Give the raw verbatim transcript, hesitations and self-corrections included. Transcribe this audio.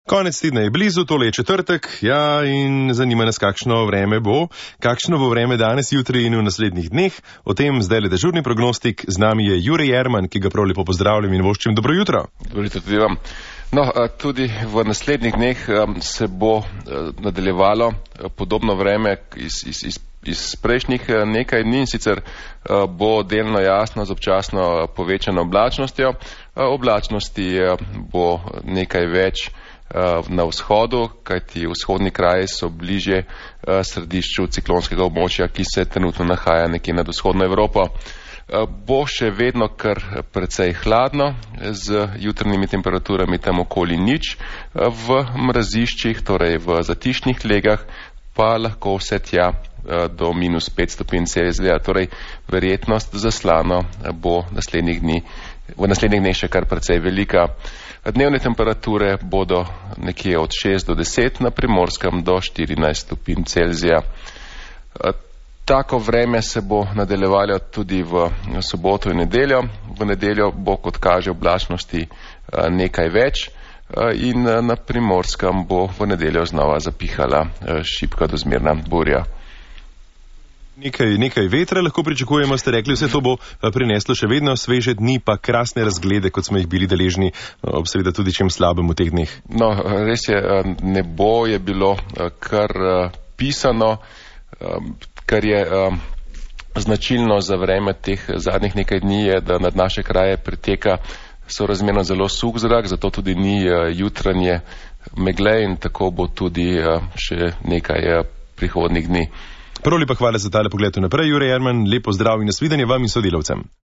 Konec tedna je blizu, tole je četrtek, ja, in zanima nas, kakšno vreme bo, kakšno bo vreme danes, jutri in v naslednjih dneh. O tem zdaj le dežurni prognostik, z nami je Jure Jerman, ki ga prav lepo pozdravljam in voščim dobro jutro. Dobro jutro tudi vam. No, tudi v naslednjih dneh se bo nadaljevalo podobno vreme iz, iz, iz, iz prejšnjih nekaj dni, sicer bo delno jasno z občasno povečano oblačnostjo. Oblačnosti bo nekaj več na vzhodu, kajti vzhodni kraji so bliže središču ciklonskega območja, ki se trenutno nahaja nekje nad vzhodno Evropo. Bo še vedno kar precej hladno, z jutrnjimi temperaturami tam okoli nič, v mraziščih, torej v zatišnih legah, pa lahko vse tja do minus pet stopinj Celzija, torej verjetnost za slano bo naslednjih dni, v naslednjih dneh še kar precej velika. Dnevne temperature bodo nekje od šest do deset, na Primorskem do štirinajst stopinj Celzija. Tako vreme se bo nadaljevalo tudi v soboto in nedeljo. V nedeljo bo, kot kaže, oblačnosti nekaj več in na Primorskem bo v nedeljo znova zapihala šibka do zmerna burja. Nekaj, nekaj vetra lahko pričakujemo, ste rekli, vse to bo prineslo še vedno sveže dni, pa krasne razglede, kot smo jih bili deležni, ob seveda tudi čem slabem v teh dneh. No, res je, nebo je bilo kar pisano, kar je značilno za vreme teh zadnjih nekaj dni, je, da nad naše kraje priteka sorazmerno zelo suh zrak, zato tudi ni jutranje megle in tako bo tudi še nekaj prihodnjih dni. Prav lepa hvala za tale pogled naprej, Jure Jerman, lepo zdrav in nasvidenje vam in sodelavcem.